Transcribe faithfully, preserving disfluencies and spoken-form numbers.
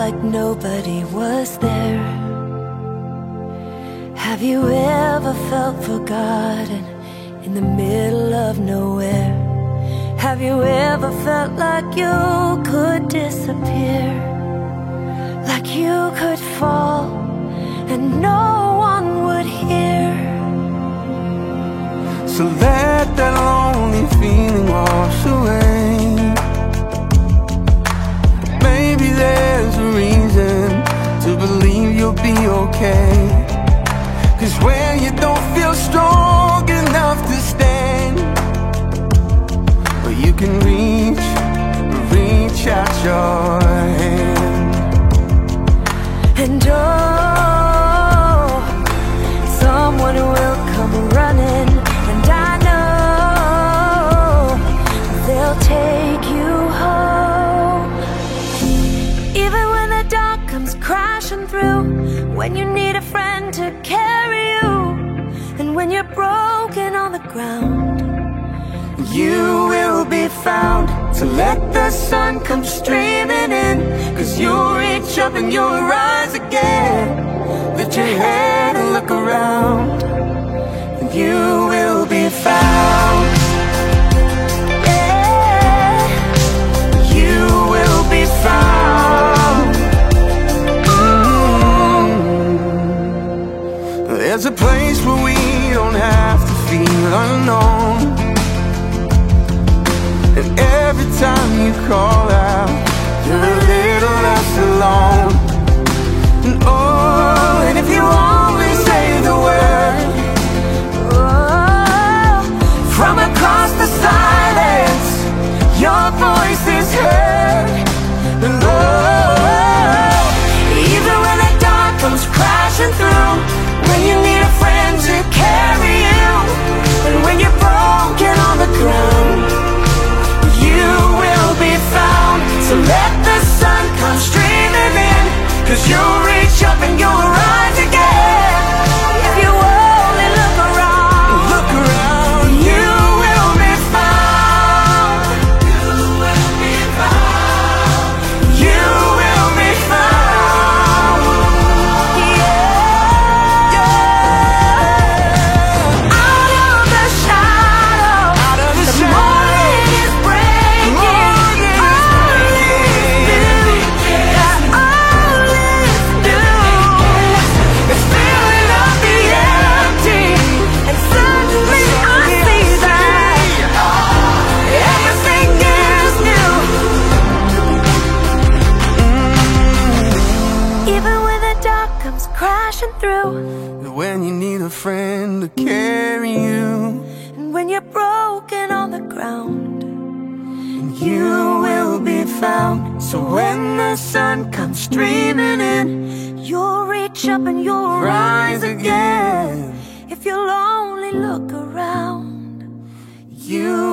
like nobody was there? Have you ever felt forgotten in the middle of nowhere? Have you ever felt like you could disappear? Like you could fall and no one would hear? So let that lonely feeling wash away. Maybe there's a reason to believe you'll be okay. 'Cause when you don't feel strong enough to stand, well, you can reach, reach out your hand. And oh, someone will come running, and I know they'll take you home. Even when the dark comes crashing through, when you need a friend to carry you, and when you're broken on the ground, you will be found. So let the sun come streaming in, 'cause you'll reach up and you'll rise again. Lift your head and look around, and you will be found. yeah, You will be found. Mm. There's a place where we don't have to feel unknown, and every time you call out, you're a little less alone. And oh, and if you only say the word, oh, from across the silence, your voice is heard. And oh, even when the dark comes crashing through, when you need a friend to carry you, and when you're broken on the ground, you will be found. So let the sun come streaming in, 'cause you'll reach up and you'll rise again. if you only look around, Look around, you will be found. You will be found. You will be found. yeah, Yeah. out of the shadow, Out of the the shadow. morning is breaking. Morning is breaking. Got all this new. It's filling up the empty, And suddenly I see that everything is new. even when the dark comes crashing through, When you need a friend to carry you, and when you're broken on the ground, you will be found. So when the sun comes streaming in, you'll reach up and you'll rise again. if you'll only look around. You